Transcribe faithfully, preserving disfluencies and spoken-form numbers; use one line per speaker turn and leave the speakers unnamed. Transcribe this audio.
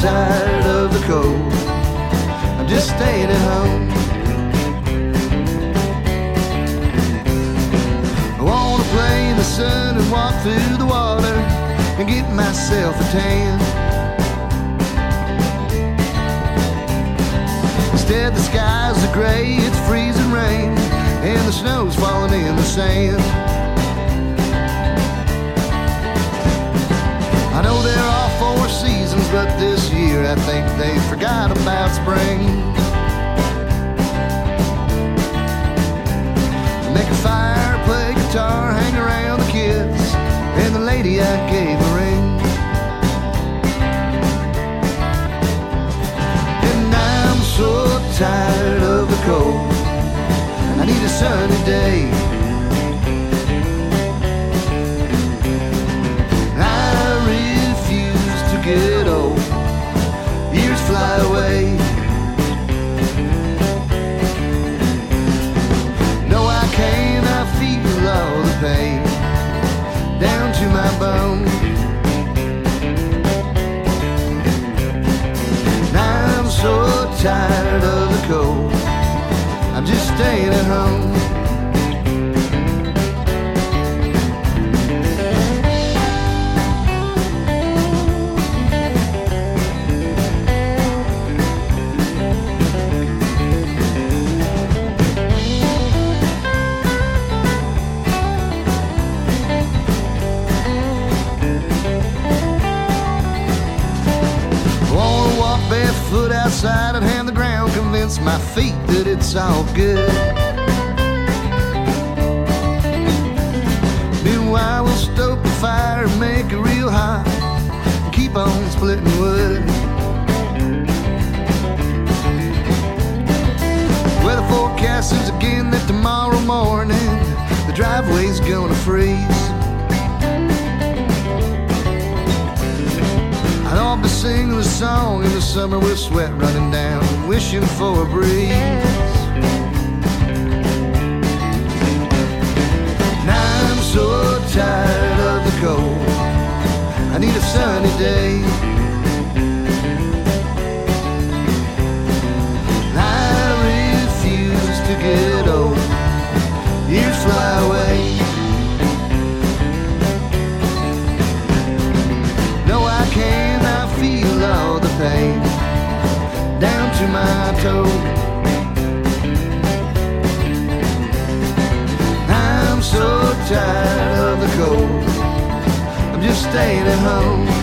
tired of the cold. I'm just staying at home. I wanna play in the sun and walk through the water and get myself a tan. Instead the skies are gray, it's freezing rain, and the snow's falling in the sand. I know there are four seasons, but this year I think they forgot about spring. Make a fire, play guitar, hang around the kids, and the lady I gave a ring. And I'm so tired of the cold, I need a sunny day. I refuse to get old, years fly away. No, I can't, I feel all the pain down to my bone. And I'm so tired of the cold, I'm just staying at home. Barefoot outside and hand the ground, convince my feet that it's all good. Meanwhile we'll stoke the fire and make it real hot, keep on splitting wood. Weather forecast says again that tomorrow morning the driveway's gonna freeze. I'll be singing the song in the summer with sweat running down, wishing for a breeze. Now I'm so tired of the cold, I need a sunny day. I refuse to get old, years fly away. No, I can't, feel all the pain down to my toe. I'm so tired of the cold, I'm just staying at home.